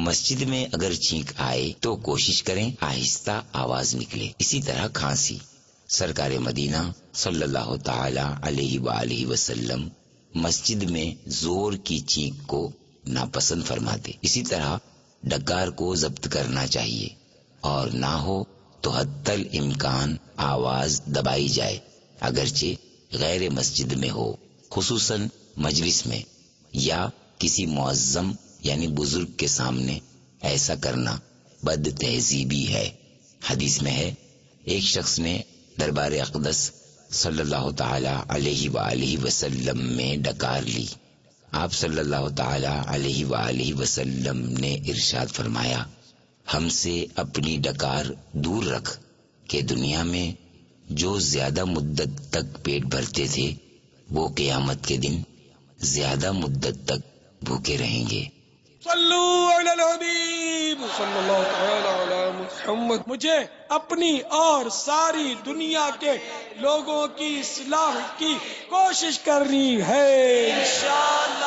مسجد میں اگر چھینک آئے تو کوشش کریں آہستہ آواز نکلے. اسی طرح کھانسی. سرکار مدینہ صلی اللہ تعالی علیہ وآلہ وسلم مسجد میں زور کی چینک کو ناپسند فرماتے. اسی طرح ڈکار کو ضبط کرنا چاہیے اور نہ ہو تو حتی الامکان آواز دبائی جائے اگرچہ غیر مسجد میں ہو، خصوصاً مجلس میں یا کسی معظم یعنی بزرگ کے سامنے ایسا کرنا بد تہذیبی ہے. حدیث میں ہے ایک شخص نے دربار اقدس صلی اللہ تعالی علیہ وآلہ وسلم میں ڈکار لی. آپ صلی اللہ تعالی علیہ وآلہ وسلم نے ارشاد فرمایا، ہم سے اپنی ڈکار دور رکھ کہ دنیا میں جو زیادہ مدت تک پیٹ بھرتے تھے وہ قیامت کے دن زیادہ مدت تک بھوکے رہیں گے. صلو علی الحبیب صلی اللہ تعالی علی محمد. مجھے اپنی اور ساری دنیا کے لوگوں کی اصلاح کی کوشش کرنی ہے انشاءاللہ.